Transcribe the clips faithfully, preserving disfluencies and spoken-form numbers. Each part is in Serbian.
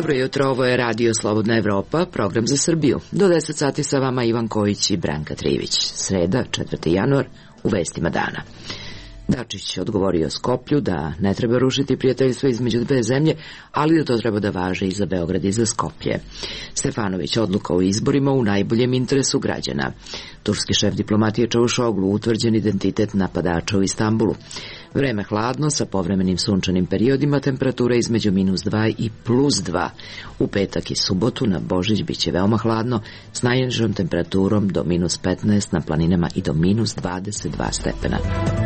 Dobro jutro, ovo je Radio Slobodna Evropa, program za Srbiju. Do deset sati sa vama Ivan Kojić i Branka Trivić. Sreda, četvrti januar, u vestima dana. Dačić odgovorio Skoplju da ne treba rušiti prijateljstvo između dve zemlje, ali da to treba da važi i za Beograd i za Skoplje. Stefanović odluka o izborima u najboljem interesu građana. Turski šef diplomatije Čavušoglu utvrđen identitet napadača u Istanbulu. Vreme hladno sa povremenim sunčanim periodima, temperatura između minus dva i plus dva. U petak i subotu na Božić biće veoma hladno s najnižom temperaturom do minus petnaest na planinama i do minus dvadeset dva stepena.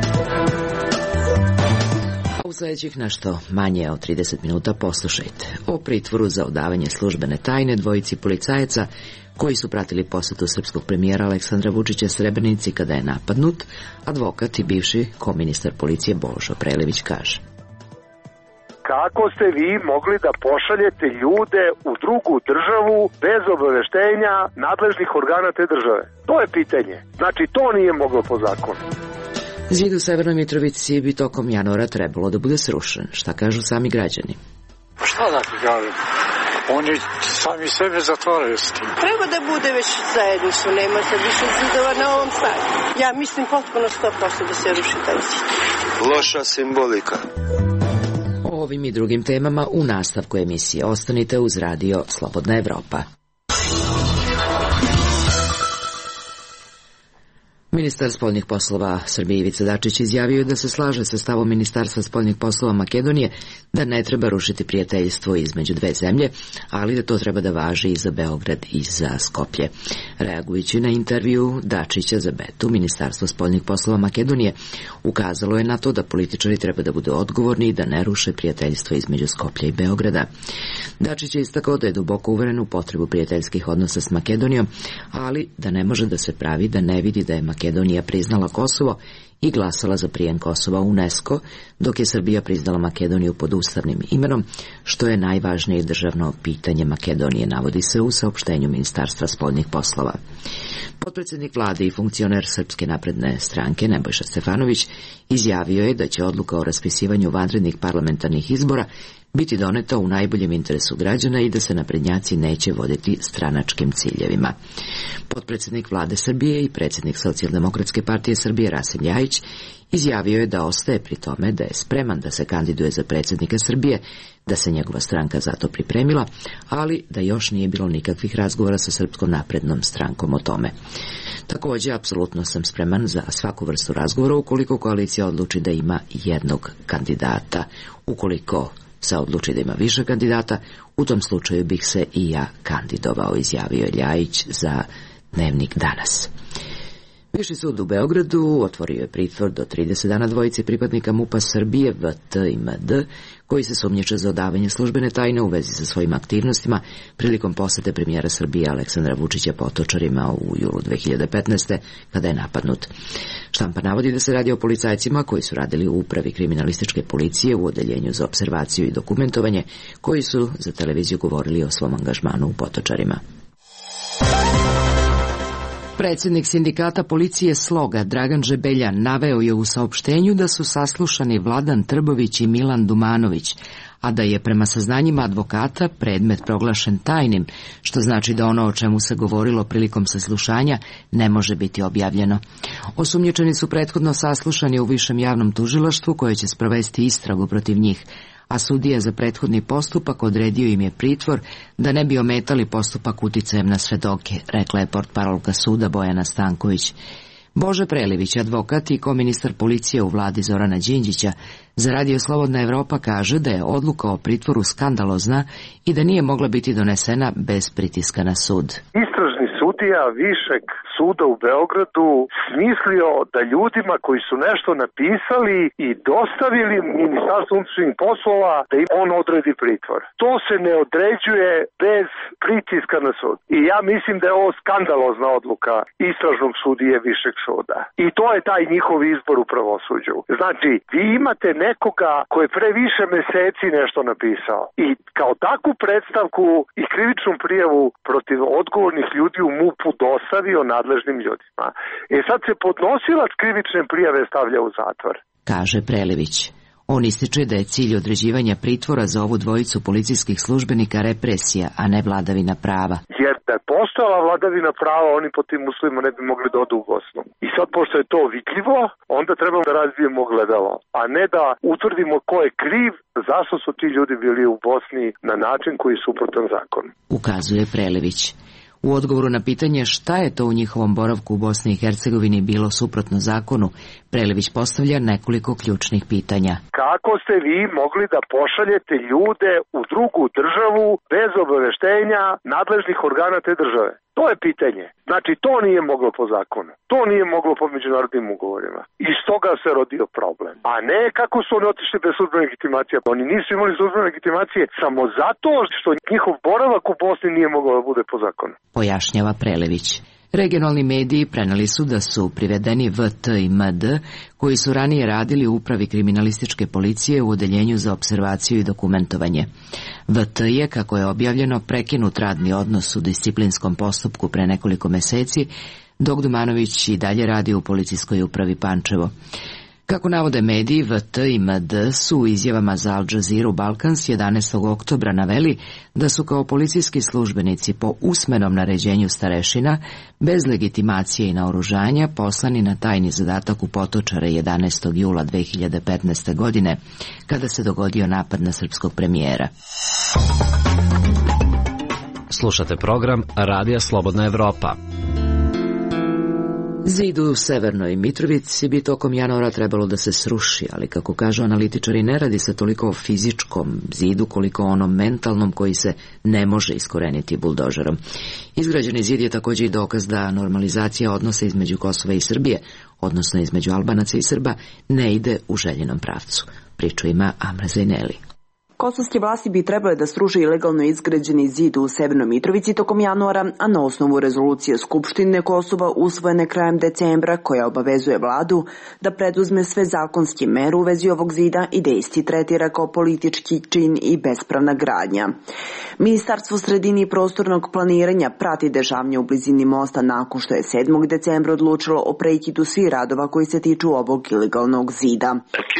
U sledećih nešto manje od trideset minuta poslušajte o pritvoru za odavanje službene tajne dvojici policajaca koji su pratili posetu srpskog premijera Aleksandra Vučića Srebrenici kada je napadnut. Advokat i bivši koministar policije Božo Prelević kaže: kako ste vi mogli da pošaljete ljude u drugu državu bez obaveštenja nadležnih organa te države? To je pitanje. Znači, to nije moglo po zakonu. Zid u Severnoj Mitrovici bi tokom januara trebalo da bude srušen. Šta kažu sami građani? Šta da kažem? Oni sami sebe zatvaraju s tim. Treba da bude već zajedništvo, nema se više zidova na ovom stanu. Ja mislim potpuno sto posto da se ruši taj zid. Loša simbolika. O ovim i drugim temama u nastavku emisije. Ostanite uz Radio Slobodna Evropa. Ministar spoljnih poslova Srbije Ivica Dačić izjavio je da se slaže sa stavom Ministarstva spoljnih poslova Makedonije da ne treba rušiti prijateljstvo između dve zemlje, ali da to treba da važi i za Beograd i za Skoplje. Reagujući na intervju Dačića za Betu, Ministarstvo spoljnih poslova Makedonije ukazalo je na to da političari treba da budu odgovorni i da ne ruše prijateljstvo između Skoplja i Beograda. Dačić je istakao da je duboko uveren u potrebu prijateljskih odnosa s Makedonijom, ali da ne može da se pravi da ne vidi da je Makedonija priznala Kosovo i glasala za prijem Kosova u UNESCO, dok je Srbija priznala Makedoniju pod ustavnim imenom, što je najvažnije državno pitanje Makedonije, navodi se u saopštenju Ministarstva spoljnih poslova. Potpredsjednik vlade i funkcioner Srpske napredne stranke Nebojša Stefanović izjavio je da će odluka o raspisivanju vanrednih parlamentarnih izbora biti doneta u najboljem interesu građana i da se naprednjaci neće voditi stranačkim ciljevima. Potpredsjednik vlade Srbije i predsjednik Socijaldemokratske partije Srbije Rasim Ljajić izjavio je da ostaje pri tome da je spreman da se kandiduje za predsjednika Srbije, da se njegova stranka zato pripremila, ali da još nije bilo nikakvih razgovora sa Srpskom naprednom strankom o tome. Također, apsolutno sam spreman za svaku vrstu razgovora ukoliko koalicija odluči da ima jednog kandidata. Ukoliko se odluči da ima više kandidata, u tom slučaju bih se i ja kandidovao, izjavio je Ljajić za Dnevnik Danas. Viši sud u Beogradu otvorio je pritvor do trideset dana dvojici pripadnika MUP-a Srbije V T i M D, koji se sumnjiče za odavanje službene tajne u vezi sa svojim aktivnostima prilikom posete premijera Srbije Aleksandra Vučića Potočarima u julu dve hiljade petnaeste. kada je napadnut. Štampa navodi da se radi o policajcima koji su radili u upravi kriminalističke policije u odeljenju za observaciju i dokumentovanje, koji su za televiziju govorili o svom angažmanu u Potočarima. Predsjednik sindikata policije Sloga Dragan Žebeljan naveo je u saopštenju da su saslušani Vladan Trbović i Milan Dumanović, a da je prema saznanjima advokata predmet proglašen tajnim, što znači da ono o čemu se govorilo prilikom saslušanja ne može biti objavljeno. Osumnjičeni su prethodno saslušani u Višem javnom tužilaštvu koje će sprovesti istragu protiv njih, a sudija za prethodni postupak odredio im je pritvor da ne bi ometali postupak uticajem na svedoke, rekla je portparolka suda Bojana Stanković. Bože Prelević, advokat i koministar policije u vladi Zorana Đinđića, za Radio Slobodna Evropa kaže da je odluka o pritvoru skandalozna i da nije mogla biti donesena bez pritiska na sud. Istražni sudija Višeg suda u Beogradu smislio da ljudima koji su nešto napisali i dostavili Ministarstvu unutrašnjih poslova da im on odredi pritvor. To se ne određuje bez pritiska na sud. I ja mislim da je ovo skandalozna odluka istražnog sudije Višeg suda. I to je taj njihov izbor u pravosuđu. Znači, vi imate nekoga koji je pre više meseci nešto napisao i kao takvu predstavku i krivičnu prijavu protiv odgovornih ljudi u MUP-u dostavio nadležnim ljudima. E sad se podnosilac krivične prijave stavlja u zatvor, kaže Prelević. On ističe da je cilj određivanja pritvora za ovu dvojicu policijskih službenika represija, a ne vladavina prava. Jer da je postojala vladavina prava, oni po tim uslovima ne bi mogli da odu u Bosnu. I sad, pošto je to vidljivo, onda trebamo da razvijemo gledalo, a ne da utvrdimo ko je kriv, zašto su ti ljudi bili u Bosni na način koji je suprotan zakonu. Ukazuje Prelević. U odgovoru na pitanje šta je to u njihovom boravku u Bosni i Hercegovini bilo suprotno zakonu, Prelević postavlja nekoliko ključnih pitanja. Kako ste vi mogli da pošaljete ljude u drugu državu bez obaveštenja nadležnih organa te države? To je pitanje. Znači, to nije moglo po zakonu. To nije moglo po međunarodnim ugovorima. Iz toga se rodio problem. A ne kako su oni otišli bez službene legitimacije. Oni nisu imali službene legitimacije samo zato što njihov boravak u Bosni nije mogao da bude po zakonu. Pojašnjava Prelević. Regionalni mediji preneli su da su privedeni V T i M D, koji su ranije radili u upravi kriminalističke policije u odeljenju za observaciju i dokumentovanje. V T je, kako je objavljeno, prekinut radni odnos u disciplinskom postupku pre nekoliko meseci, dok Dumanović i dalje radi u policijskoj upravi Pančevo. Kako navode mediji, V T i M D su u izjavama za Al Jazeera Balkans jedanaestog oktobra naveli da su kao policijski službenici po usmenom naređenju starešina, bez legitimacije i naoružanja, poslani na tajni zadatak u Potočare jedanaestog jula dve hiljade petnaeste. godine, kada se dogodio napad na srpskog premijera. Slušate program Radija Slobodna Evropa. Zid u Severnoj Mitrovici bi tokom januara trebalo da se sruši, ali kako kažu analitičari, ne radi se toliko o fizičkom zidu koliko o onom mentalnom koji se ne može iskoreniti buldožerom. Izgrađeni zid je također i dokaz da normalizacija odnosa između Kosova i Srbije, odnosno između Albanaca i Srba, ne ide u željenom pravcu. Priču ima Amra Zajneli. Kosovske vlasti bi trebale da sruše ilegalno izgrađeni zid u Severnoj Mitrovici tokom januara, a na osnovu rezolucije Skupštine Kosova usvojene krajem decembra, koja obavezuje vladu da preduzme sve zakonske mere u vezi ovog zida i da isti tretira kao politički čin i bespravna gradnja. Ministarstvo sredine i prostornog planiranja prati dešavanje u blizini mosta nakon što je sedmog decembra odlučilo o prekidu svih radova koji se tiču ovog ilegalnog zida.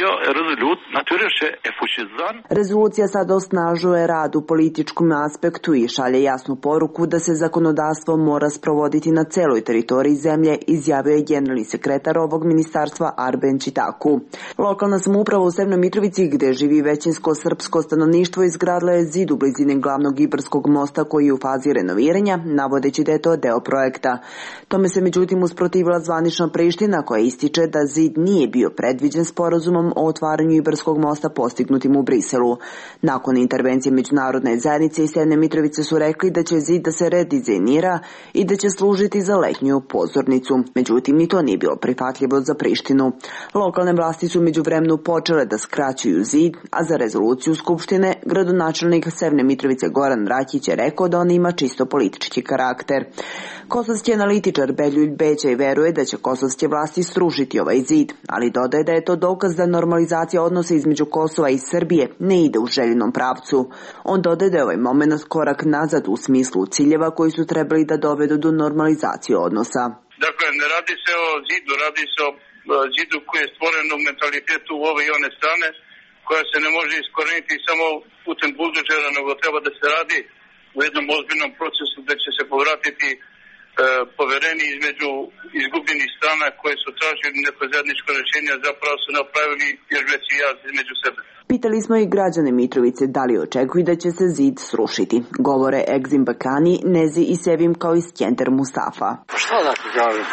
Rezolucija sada osnažuje rad u političkom aspektu i šalje jasnu poruku da se zakonodavstvo mora sprovoditi na celoj teritoriji zemlje, izjavio je generalni sekretar ovog ministarstva Arben Čitaku. Lokalna samouprava u Severnoj Mitrovici, gde živi većinsko srpsko stanovništvo, izgradila je zid u blizini glavnog Ibarskog mosta koji je u fazi renoviranja, navodeći da je to deo projekta. Tome se međutim usprotivila zvanična Priština, koja ističe da zid nije bio predviđen sporazumom o otvaranju Ibarskog mosta postignutim u Briselu. Nakon intervencije međunarodne zajednice i Severne Mitrovice su rekli da će zid da se redizajnira i da će služiti za letnju pozornicu. Međutim, ni to nije bilo prihvatljivo za Prištinu. Lokalne vlasti su međuvremenu počele da skraćuju zid, a za rezoluciju Skupštine gradonačelnik Severne Mitrovice Goran Rakić je rekao da on ima čisto politički karakter. Kosovski analitičar Beljulj Bećaj veruje da će kosovske vlasti srušiti ovaj zid, ali dodaje da je to dokaz da normalizacija odnosa između Kosova i Srbije ne ide u željenom pravcu. On dodaje da je ovaj moment korak nazad u smislu ciljeva koji su trebali da dovedu do normalizacije odnosa. Dakle, ne radi se o zidu, radi se o zidu koji je stvoren u mentalitetu u ove i one strane, koja se ne može iskoreniti samo putem buldožera, nego treba da se radi u jednom ozbiljnom procesu da će se povratiti e, poverenje između izgubljenih strana koje su tražili neko zajedničko rješenje, zapravo su napravili još veći jaz između sebe. Pitali smo i građane Mitrovice da li očekuju da će se zid srušiti. Govore Egzim Bakani, Nezi i Sevim kao i Skender Mustafa. Šta da ti kažem?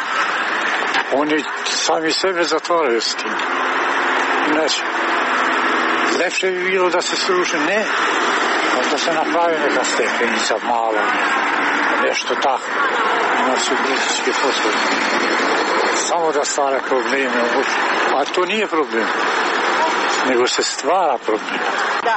Oni sami sebe zatvaraju s tim. Neće. Lepše bi bilo da se sruši, ne, da se napravi neka stepenica malo, nešto tako, na su blizičke poslove. Samo da stvara probleme, a to nije problem, nego se stvara problem. Da,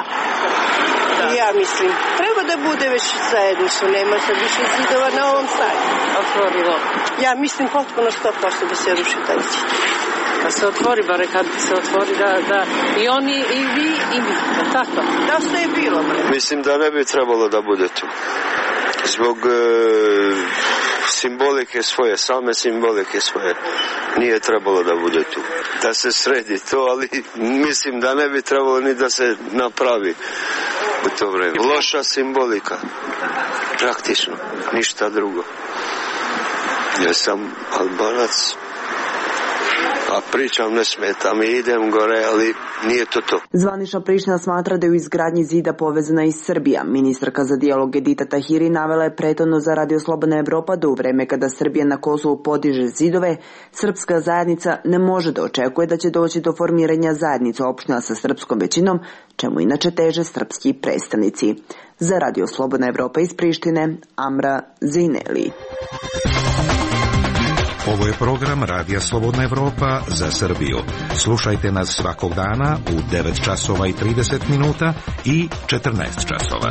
da. Ja mislim, treba da bude već zajedništvo, nema sad više zidova na ovom sajtu. Otvorilo. Ja mislim potpuno sto posto da se ruši taj zid. Da se otvori, bare kad se otvori, da, da i oni, i vi, i mi, tako. Da što je bilo, bre? Mislim da ne bi trebalo da bude tu. Zbog e, simbolike svoje, same simbolike svoje. Nije trebalo da bude tu. Da se sredi to, ali mislim da ne bi trebalo ni da se napravi u to vreme. Loša simbolika. Praktično. Ništa drugo. Ja sam Albanac, a pričam ne smeta mi, idem gore, ali nije to to. Zvanična Priština smatra da je u izgradnji zida povezana i Srbija. Ministarka za dijalog Edita Tahiri navela je prethodno za Radio Slobodna Evropa da u vreme kada Srbija na Kosovu podiže zidove, srpska zajednica ne može da očekuje da će doći do formiranja zajednica opština sa srpskom većinom, čemu inače teže srpski predstavnici. Za Radio Slobodna Evropa iz Prištine, Amra Zejneli. Ovo je program Radija Slobodna Evropa za Srbiju. Slušajte nas svakog dana u devet časova i trideset minuta i četrnaest časova.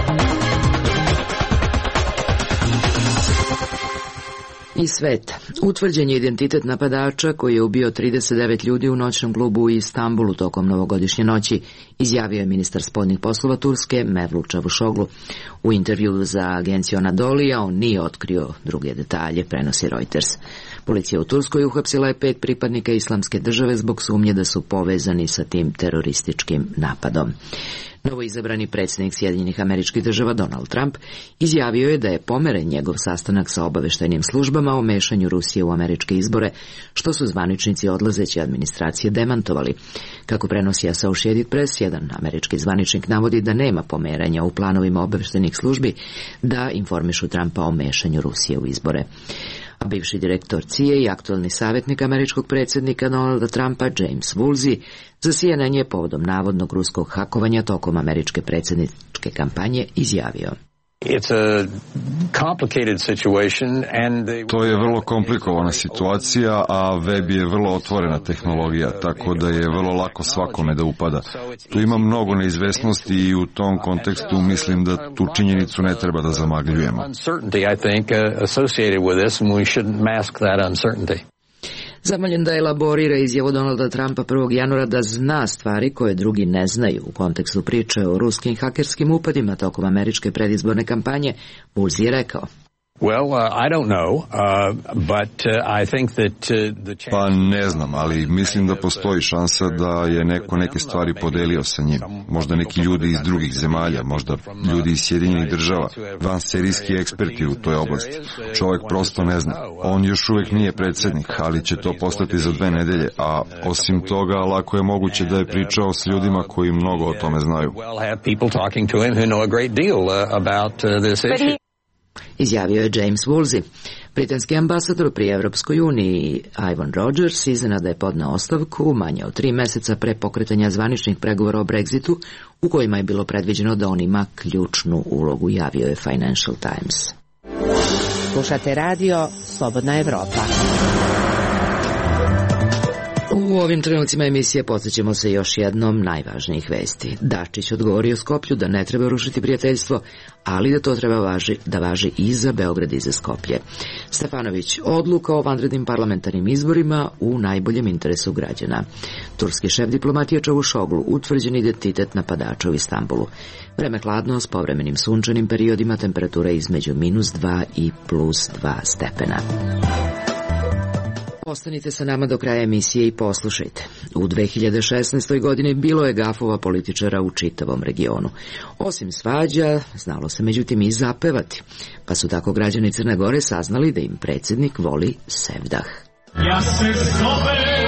Iz sveta. Utvrđen je identitet napadača koji je ubio trideset devet ljudi u noćnom klubu u Istanbulu tokom novogodišnje noći, izjavio je ministar spoljnih poslova Turske Mevlut Čavuşoglu. U intervju za agenciju Anadolija on nije otkrio druge detalje, prenosi Reuters. Policija u Turskoj uhapsila je pet pripadnika Islamske države zbog sumnje da su povezani sa tim terorističkim napadom. Novoizabrani predsjednik Sjedinjenih Američkih Država Donald Trump izjavio je da je pomeren njegov sastanak sa obaveštajnim službama o mešanju Rusije u američke izbore, što su zvaničnici odlazeće administracije demantovali. Kako prenosi Associated Press, jedan američki zvaničnik navodi da nema pomeranja u planovima obaveštajnih službi da informišu Trumpa o mešanju Rusije u izbore. A bivši direktor C I A i aktualni savjetnik američkog predsjednika Donalda Trumpa James Woolsey za C N N je povodom navodnog ruskog hakovanja tokom američke predsjedničke kampanje izjavio: To je vrlo komplikovana situacija, a web je vrlo otvorena tehnologija, tako da je vrlo lako svakome da upada. Tu ima mnogo neizvesnosti i u tom kontekstu mislim da tu činjenicu ne treba da zamagljujemo. Zamoljen da elaborira izjavu Donalda Trumpa prvog januara da zna stvari koje drugi ne znaju u kontekstu priče o ruskim hakerskim upadima tokom američke predizborne kampanje, Woolsey je rekao: Pa ne znam, ali mislim da postoji šansa da je neko neke stvari podelio sa njim. Možda neki ljudi iz drugih zemalja, možda ljudi iz Sjedinjenih država, vanserijski eksperti u toj oblasti. Čovjek prosto ne zna. On još uvijek nije predsjednik, ali će to postati za dve nedelje, a osim toga lako je moguće da je pričao s ljudima koji mnogo o tome znaju. Izjavio je James Woolsey. Britanski ambasador pri Evropskoj uniji Ivan Rogers iznenada je podneo ostavku manje od tri meseca pre pokretanja zvaničnih pregovora o Brexitu, u kojima je bilo predviđeno da on ima ključnu ulogu, javio je Financial Times. Slušate radio Slobodna Evropa. U ovim trenucima emisije podsjećamo se još jednom najvažnijih vesti. Dačić odgovorio Skoplju da ne treba rušiti prijateljstvo, ali da to treba važi, da važi i za Beograd i za Skoplje. Stefanović, odluka o vanrednim parlamentarnim izborima u najboljem interesu građana. Turski šef diplomatije Čavuşoglu, utvrđen identitet napadača u Istanbulu. Vreme hladno s povremenim sunčanim periodima, temperatura između minus dva i plus dva stepena. Ostanite sa nama do kraja emisije i poslušajte. U dve hiljade šesnaestoj. godini bilo je gafova političara u čitavom regionu. Osim svađa, znalo se međutim i zapevati, pa su tako građani Crne Gore saznali da im predsjednik voli sevdah. Ja se zovem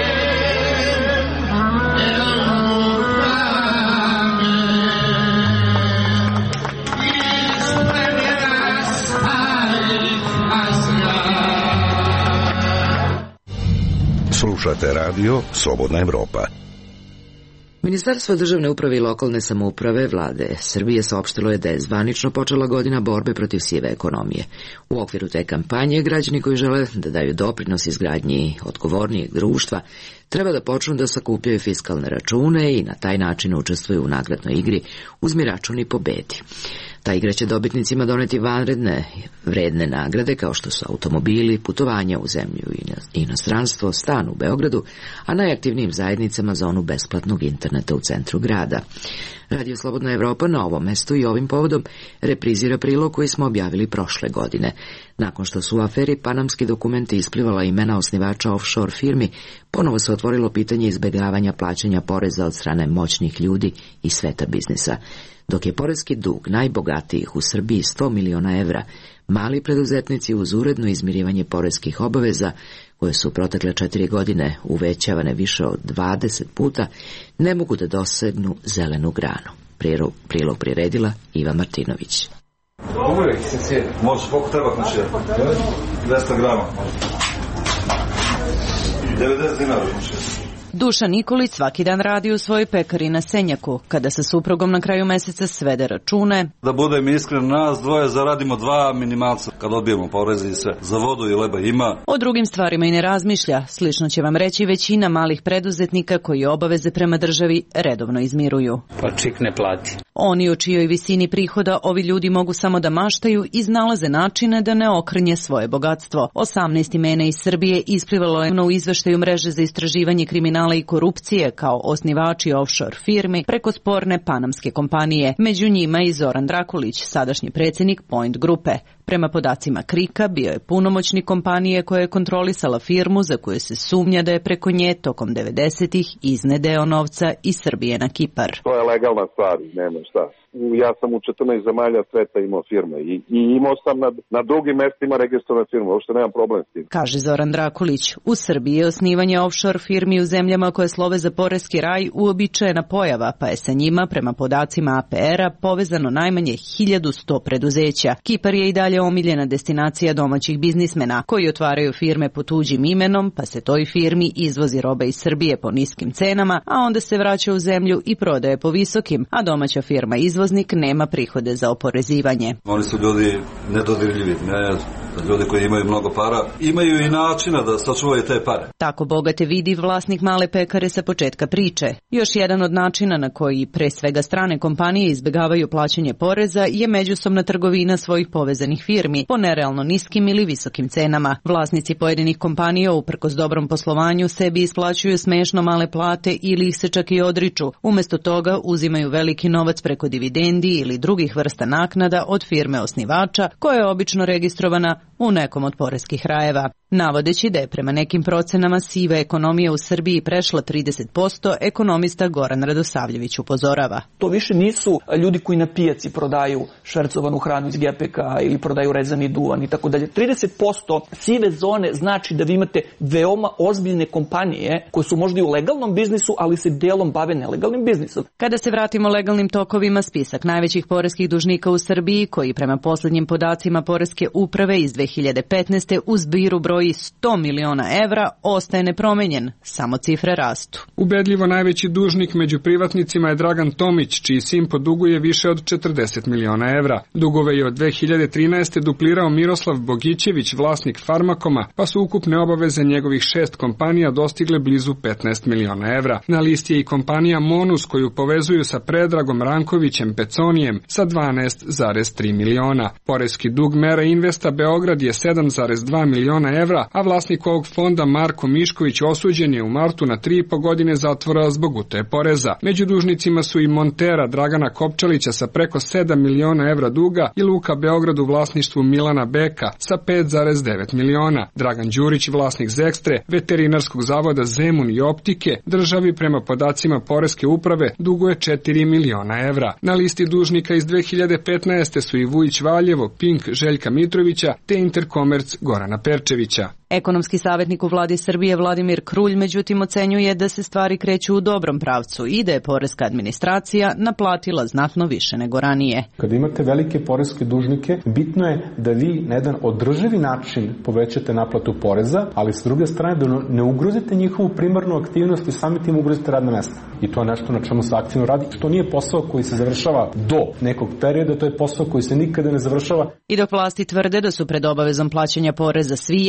Slušate radio Slobodna Evropa. Ministarstvo državne uprave i lokalne samouprave vlade Srbije saopštilo je da je zvanično počela godina borbe protiv sive ekonomije. U okviru te kampanje građani koji žele da daju doprinos izgradnji odgovornijeg društva treba da počnu da sakupljaju fiskalne račune i na taj način učestvuju u nagradnoj igri Uzmi račun i pobedi. Ta igra će dobitnicima doneti vanredne vredne nagrade kao što su automobili, putovanja u zemlju i inostranstvo, stan u Beogradu, a najaktivnijim zajednicama zonu besplatnog interneta u centru grada. Radio Slobodna Evropa na ovom mestu i ovim povodom reprizira prilog koji smo objavili prošle godine. Nakon što su u aferi Panamski dokumenti isplivala imena osnivača offshore firmi, ponovo se otvorilo pitanje izbjegavanja plaćanja poreza od strane moćnih ljudi i sveta biznisa. Dok je poreski dug najbogatijih u Srbiji sto miliona evra, mali preduzetnici uz uredno izmirivanje poreskih obaveza, koje su protekle četiri godine uvećavane više od dvadeset puta, ne mogu da dosegnu zelenu granu. Prilog, prilog priredila Iva Martinović. Uvijek se sjedi. Može, koliko treba znači? dvesta grama. devedeset dinara znači. Dušan Nikolić svaki dan radi u svojoj pekari na Senjaku. Kada sa suprugom na kraju meseca svede račune, da budem iskren, nas dvoje zaradimo dva minimalca kad odbijemo poreze i sve. Za vodu i leba ima. O drugim stvarima i ne razmišlja. Slično će vam reći većina malih preduzetnika koji obaveze prema državi redovno izmiruju. Pa čik ne plati. Oni o čijoj visini prihoda ovi ljudi mogu samo da maštaju, iznalaze načine da ne okrnje svoje bogatstvo. osamnaest imena iz Srbije isplivalo je u izveštaju mreže za istraživanje kriminala i korupcije kao osnivači offshore firmi preko sporne panamske kompanije. Među njima i Zoran Drakulić, sadašnji predsjednik Point grupe. Prema podacima Krika, bio je punomoćnik kompanije koja je kontrolisala firmu za koju se sumnja da je preko nje tokom devedesetih iznedeo novca iz Srbije na Kipar. To je legalna stvar, nema šta. Ja sam u četrnaest zemalja sveta imao firme i, i imao sam na, na drugim mestima registrovane firme, uopšte nemam problem s tim. Kaže Zoran Drakulić, u Srbiji je osnivanje offshore firmi u zemljama koje slove za poreski raj uobičajena pojava, pa je sa njima, prema podacima A P R-a, povezano najmanje hiljadu sto preduzeća. Kipar je i dalje omiljena destinacija domaćih biznismena koji otvaraju firme pod tuđim imenom, pa se toj firmi izvozi roba iz Srbije po niskim cenama, a onda se vraća u zemlju i prodaje po visokim, a domaća firma izvozi nema prihode za oporezivanje. Oni su ljudi nedodirljivi, ne, ljudi koji imaju mnogo para, imaju i načina da sačuvaju te pare. Tako bogate vidi vlasnik male pekare sa početka priče. Još jedan od načina na koji pre svega strane kompanije izbjegavaju plaćanje poreza je međusobna trgovina svojih povezanih firmi po nerealno niskim ili visokim cenama. Vlasnici pojedinih kompanija uprkos dobrom poslovanju sebi isplaćuju smešno male plate ili ih se čak i odriču. Umjesto toga uzimaju veliki novac preko dividendi ili drugih vrsta naknada od firme osnivača koja je obično registrovana u nekom od poreskih rajeva. Navodeći da je prema nekim procenama siva ekonomija u Srbiji prešla trideset posto, ekonomista Goran Radosavljević upozorava. To više nisu ljudi koji na pijaci prodaju švercovanu hranu iz gepeka ili prodaju rezani duvan i tako dalje. trideset posto sive zone znači da vi imate veoma ozbiljne kompanije koje su možda i u legalnom biznisu, ali se delom bave nelegalnim biznisom. Kada se vratimo legalnim tokovima, spisak najvećih poreskih dužnika u Srbiji, koji prema posljednjim podacima poreske uprave iz dve hiljade petnaeste u zbiru broji sto miliona evra, ostaje nepromenjen, samo cifre rastu. Ubedljivo najveći dužnik među privatnicima je Dragan Tomić, čiji sin poduguje više od četrdeset miliona evra. Dugove je od dve hiljade trinaeste duplirao Miroslav Bogićević, vlasnik Farmakoma, pa su ukupne obaveze njegovih šest kompanija dostigle blizu petnaest miliona evra. Na listi je i kompanija Monus, koju povezuju sa Predragom Rankovićem Peconijem sa dvanaest zarez tri miliona. Poreski dug Mera Investa Beograd je sedam zarez dva miliona evra, a vlasnik ovog fonda Marko Mišković osuđen je u martu na tri i po godine zatvora zbog utaje poreza. Među dužnicima su i Montera Dragana Kopčalića sa preko sedam miliona evra duga i Luka Beograd u vlasništvu Milana Beka sa pet zarez devet miliona. Dragan Đurić, vlasnik Zekstre, Veterinarskog zavoda Zemun i Optike, državi prema podacima poreske uprave duguje četiri miliona evra. Na listi dužnika iz dve hiljade petnaeste su i Vujić Valjevo, Pink Željka Mitrovića te Interkomerc Gorana Perčevića. Ekonomski savjetnik u vladi Srbije Vladimir Krulj međutim ocenjuje da se stvari kreću u dobrom pravcu i da je poreska administracija naplatila znatno više nego ranije. Kada imate velike poreske dužnike, bitno je da vi na jedan održivi način povećate naplatu poreza, ali s druge strane da ne ugrozite njihovu primarnu aktivnost i sami tim ugrozite radna mesta. I to je nešto na čemu se aktivno radi. To nije posao koji se završava do nekog perioda, to je posao koji se nikada ne završava. I dok vlasti tvrde da su pred obavezom plaćanja poreza svi jednaki,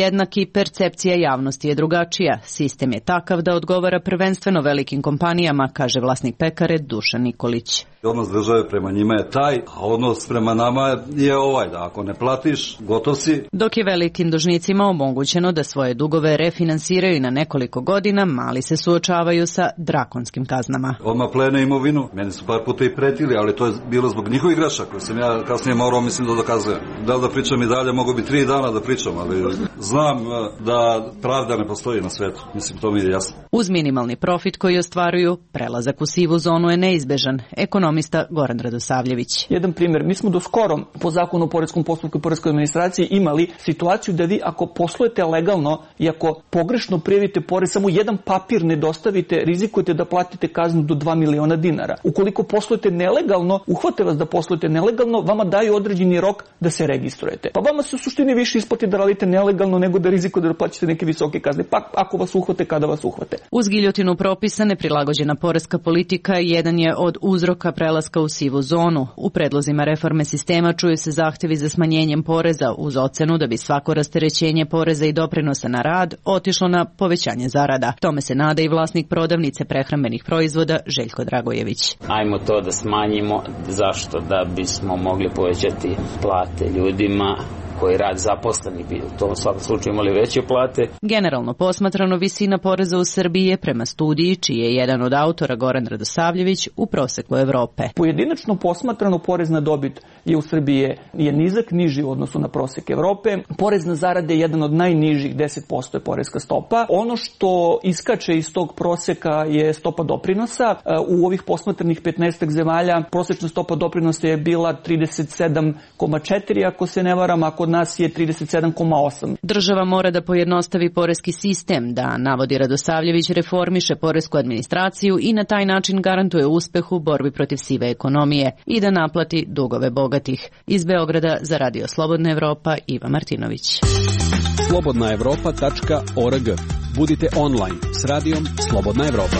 ali percepcija javnosti je drugačija. Sistem je takav da odgovara prvenstveno velikim kompanijama, kaže vlasnik pekare Dušan Nikolić. Odnos države prema njima je taj, a odnos prema nama je ovaj, da ako ne platiš, gotov si. Dok je velikim dužnicima omogućeno da svoje dugove refinansiraju na nekoliko godina, mali se suočavaju sa drakonskim kaznama. Odmah plene imovinu, meni su par puta i pretili, ali to je bilo zbog njihovih grešaka koje sam ja kasnije morao, mislim, da dokazujem. Da li da pričam i dalje, mogu bi tri dana da pričam, ali znam da pravda ne postoji na svetu, mislim, to mi je jasno. Uz minimalni profit koji ostvaruju, prelazak u sivu zonu je neizbežan. Ekonomista Goran Radosavljević. Jedan primjer, mi smo do skoro po zakonu o poreskom postupku i poreskoj administraciji imali situaciju da vi ako poslujete legalno i ako pogrešno prijavite porez, samo jedan papir ne dostavite, rizikujete da platite kaznu do dva miliona dinara. Ukoliko poslujete nelegalno, uhvate vas da poslujete nelegalno, vama daju određeni rok da se registrujete. Pa vama se u suštini više isplati da radite nelegalno nego da rizikujete da plaćate neke visoke kazne, pa ako vas uhvate, kada vas uhvate. Uz giljotinu propisa neprilagođena poreska politika jedan je od uzroka prelaska u sivu zonu. U predlozima reforme sistema čuju se zahtjevi za smanjenjem poreza uz ocenu da bi svako rasterećenje poreza i doprinosa na rad otišlo na povećanje zarada. Tome se nada i vlasnik prodavnice prehrambenih proizvoda Željko Dragojević. Ajmo to da smanjimo. Zašto? Da bismo mogli povećati plate ljudima koji rad zaposleni bi u tom svakom slučaju imali veće plate. Generalno posmatrano, visina poreza u Srbiji je prema studiji, čiji je jedan od autora Goran Radosavljević, u proseku Evrope. Pojedinačno posmatrano porez na dobit je u Srbiji je, je nizak, niži u odnosu na prosek Evrope. Porez na zarade je jedan od najnižih, deset posto je poreska stopa. Ono što iskače iz tog proseka je stopa doprinosa. U ovih posmatranih petnaestak zemalja prosečna stopa doprinosa je bila trideset sedam zarez četiri ako se ne varam, ako kod nas je trideset sedam zarez osam. Država mora da pojednostavi poreski sistem, da, navodi Radosavljević, reformiše poresku administraciju i na taj način garantuje uspeh u borbi protiv sive ekonomije i da naplati dugove bogatih. Iz Beograda za Radio Slobodna Evropa, Iva Martinović. slobodna evropa tačka org. Budite online s radijom Slobodna Evropa.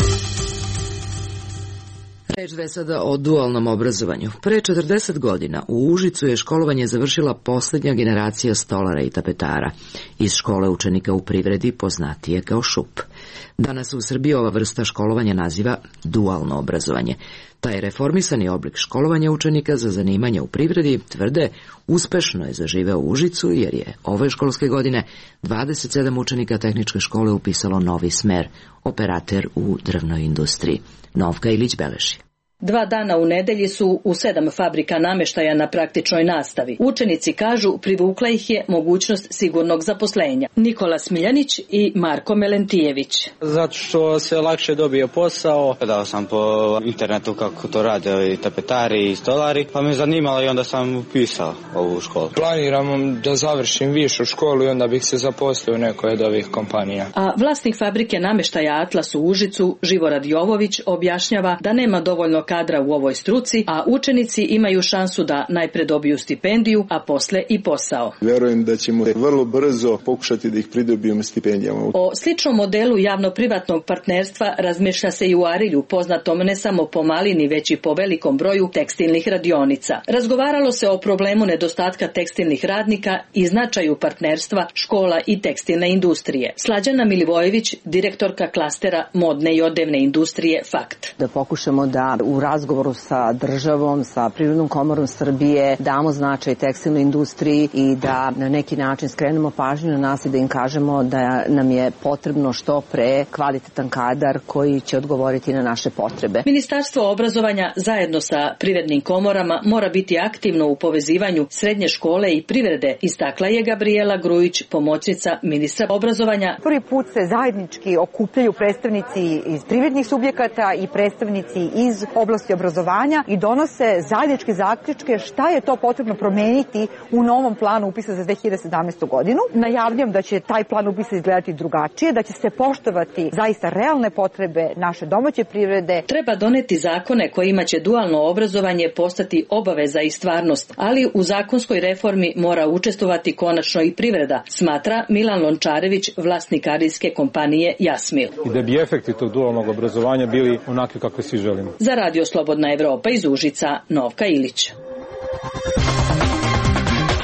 Reč da je sada o dualnom obrazovanju. Pre četrdeset godina u Užicu je školovanje završila posljednja generacija stolara i tapetara. Iz škole učenika u privredi poznatije kao ŠUP. Danas u Srbiji ova vrsta školovanja naziva dualno obrazovanje. Taj reformisani oblik školovanja učenika za zanimanje u privredi, tvrde, uspešno je zaživeo u Užicu jer je ove školske godine dvadeset sedam učenika tehničke škole upisalo novi smer, operater u drvnoj industriji. Novka Ilić beleži. Dva dana u nedelji su u sedam fabrika nameštaja na praktičnoj nastavi. Učenici kažu privukla ih je mogućnost sigurnog zaposlenja. Nikola Smiljanić i Marko Melentijević. Zato što se lakše dobije posao. Gledao sam po internetu kako to rade i tapetari i stolari, pa me zanimalo i onda sam upisao ovu školu. Planiram da završim višu školu i onda bih se zaposlio u nekoj od ovih kompanija. A vlasnik fabrike nameštaja Atlas u Užicu, Živorad Jovović, objašnjava da nema dovoljno kadra u ovoj struci, a učenici imaju šansu da najpre dobiju stipendiju, a posle i posao. Verujem da ćemo vrlo brzo pokušati da ih pridobijemo stipendijama. O sličnom modelu javno-privatnog partnerstva razmišlja se i u Arilju, poznatom ne samo po malini, već i po velikom broju tekstilnih radionica. Razgovaralo se o problemu nedostatka tekstilnih radnika i značaju partnerstva škola i tekstilne industrije. Slađana Milivojević, direktorka klastera modne i odevne industrije Fakt. Da pokušamo da u razgovoru sa državom, sa Privrednom komorom Srbije damo značaj tekstilnoj industriji i da na neki način skrenemo pažnju na nas i da im kažemo da nam je potrebno što pre kvalitetan kadar koji će odgovoriti na naše potrebe. Ministarstvo obrazovanja zajedno sa privrednim komorama mora biti aktivno u povezivanju srednje škole i privrede, istakla je Gabriela Grujić, pomoćnica ministra obrazovanja. Prvi put se zajednički okupljaju predstavnici iz privrednih subjekata i predstavnici iz oblasti obrazovanja i donose zajedničke zaključke šta je to potrebno promeniti u novom planu upisa za dve hiljade sedamnaestu. godinu. Najavljam da će taj plan upisa izgledati drugačije, da će se poštovati zaista realne potrebe naše domaće privrede. Treba doneti zakone kojima će dualno obrazovanje postati obaveza i stvarnost, ali u zakonskoj reformi mora učestvovati konačno i privreda, smatra Milan Lončarević, vlasnik arijske kompanije Jasmil. I da bi efekti tog dualnog obrazovanja bili onakvi kakve svi želimo. Za Radio Slobodna Evropa iz Užica, Novka Ilić.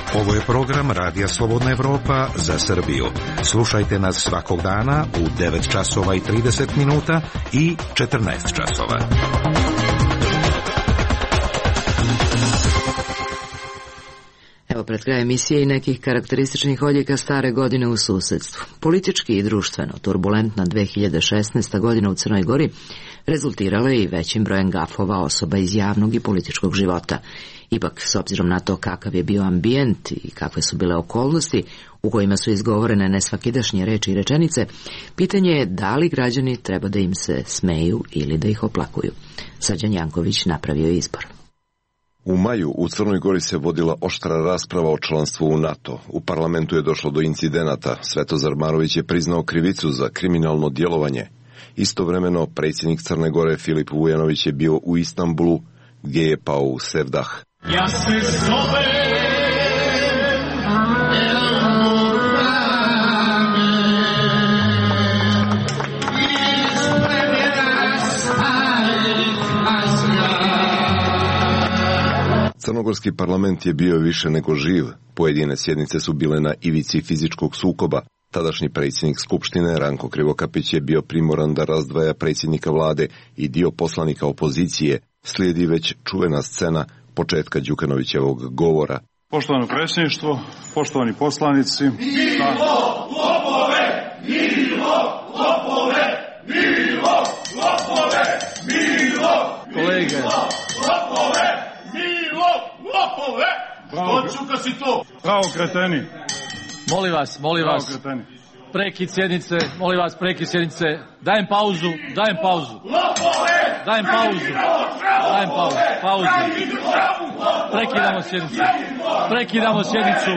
Ovo je program Radija Slobodna Evropa za Srbiju. Slušajte nas svakog dana u devet časova i trideset minuta i četrnaest časova. Evo pred kraj emisije i nekih karakterističnih odjeka stare godine u susedstvu. Politički i društveno turbulentna dve hiljade šesnaesta godina u Crnoj Gori rezultirala je i većim brojem gafova osoba iz javnog i političkog života. Ipak, s obzirom na to kakav je bio ambijent i kakve su bile okolnosti u kojima su izgovorene nesvakidašnje reči i rečenice, pitanje je da li građani treba da im se smeju ili da ih oplakuju. Srđan Janković napravio je izbor. U maju u Crnoj Gori se vodila oštra rasprava o članstvu u NATO. U parlamentu je došlo do incidenata. Svetozar Marović je priznao krivicu za kriminalno djelovanje. Istovremeno, predsjednik Crne Gore Filip Vujanović je bio u Istanbulu, gdje je pao u Sevdah. Ja se zovem Crnogorski parlament je bio više nego živ. Pojedine sjednice su bile na ivici fizičkog sukoba. Tadašnji predsjednik Skupštine Ranko Krivokapić je bio primoran da razdvaja predsjednika vlade i dio poslanika opozicije. Slijedi već čuvena scena početka Đukanovićevog govora. Poštovano predsjedništvo, poštovani poslanici. Milo, lopove! Milo, lopove! Milo, lopove! Milo, kolege, lopove! Milo, lopove! Hoću kad si to? Bravo, kreteni. Molim vas, molim Bravo, vas. kreteni. Prekid sjednice, molim vas, prekid sjednice. Dajem pauzu, dajem pauzu. Lopove! Dajem pauzu. Dajem pauzu. Pauzu. Prekidamo sjednicu. Prekidamo sjednicu.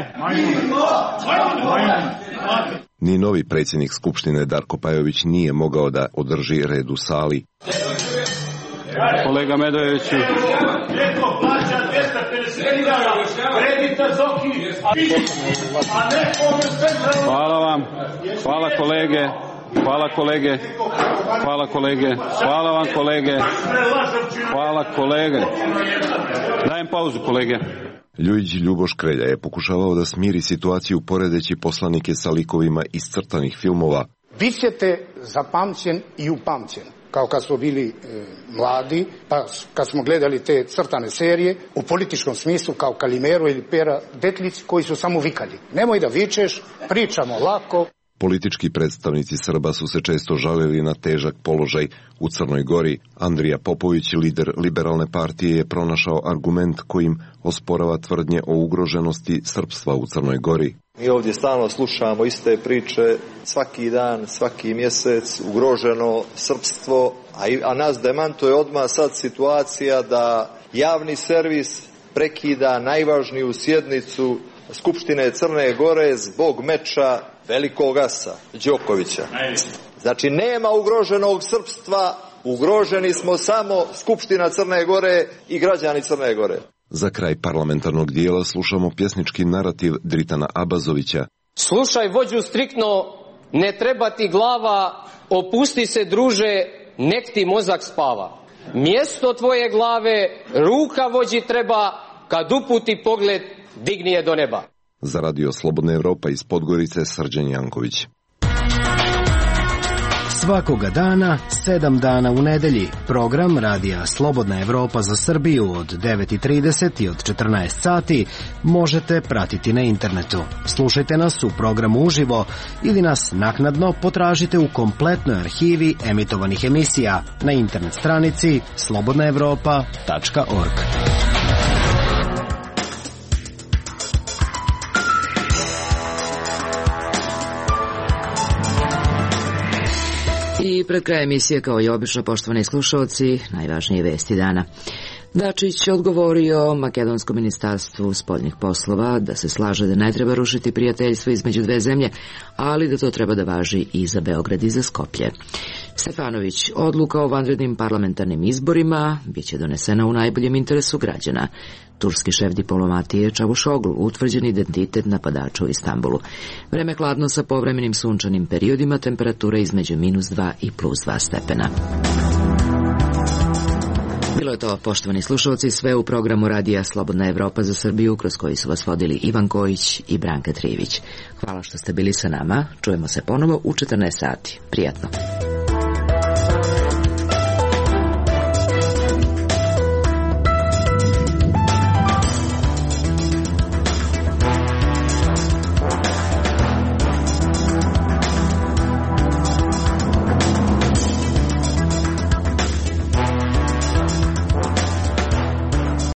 Ni novi predsjednik Skupštine Darko Pajović nije mogao da održi red u sali. Kolega Medojeviću. Neko plaća dvesta pedeset dinara kredita Zoki, a neko sve... Hvala vam. Hvala kolege. Hvala kolege. Hvala kolege. Hvala vam kolege. Hvala kolege. Dajem pauzu kolege. Ljujić Ljuboš Krelja je pokušavao da smiri situaciju poredeći poslanike sa likovima iz crtanih filmova. Bićete zapamćen i upamćen. Kao kad smo bili e, mladi, pa kad smo gledali te crtane serije, u političkom smislu kao Kalimero ili Pera Detlić koji su samo vikali. Nemoj da vičeš, pričamo lako. Politički predstavnici Srba su se često žalili na težak položaj u Crnoj Gori. Andrija Popović, lider liberalne partije, je pronašao argument kojim osporava tvrdnje o ugroženosti srpstva u Crnoj Gori. Mi ovdje stalno slušamo iste priče, svaki dan, svaki mjesec, ugroženo srpstvo, a, i, a nas demantuje odmah sad situacija da javni servis prekida najvažniju sjednicu Skupštine Crne Gore zbog meča velikog asa Đokovića. Znači nema ugroženog srpstva, ugroženi smo samo Skupština Crne Gore i građani Crne Gore. Za kraj parlamentarnog dijela slušamo pjesnički narativ Dritana Abazovića. Slušaj vođu striktno, ne treba ti glava, opusti se druže, nek ti mozak spava. Mjesto tvoje glave, ruka vođi treba, kad uputi pogled, digni je do neba. Za Radio Slobodna Evropa iz Podgorice, Srđan Janković. Svakoga dana, sedam dana u nedelji, program Radija Slobodna Evropa za Srbiju od devet i trideset i od četrnaest sati možete pratiti na internetu. Slušajte nas u programu uživo ili nas naknadno potražite u kompletnoj arhivi emitovanih emisija na internet stranici slobodna evropa tačka org. I pred krajem emisije, kao i obično, poštovani slušalci, najvažnije vesti dana. Dačić odgovorio Makedonskom ministarstvu spoljnih poslova da se slaže da ne treba rušiti prijateljstvo između dve zemlje, ali da to treba da važi i za Beograd i za Skoplje. Stefanović, odluka o vanrednim parlamentarnim izborima biće donesena u najboljem interesu građana. Turski šef diplomatije Čavušoglu, utvrđen identitet napadača u Istanbulu. Vreme hladno sa povremenim sunčanim periodima, temperatura između minus dva i plus dva stepena. Bilo je to, poštovani slušalci, sve u programu Radija Slobodna Evropa za Srbiju, kroz koji su vas vodili Ivan Kojić i Branka Trivić. Hvala što ste bili sa nama. Čujemo se ponovo u četrnaest sati. Prijatno.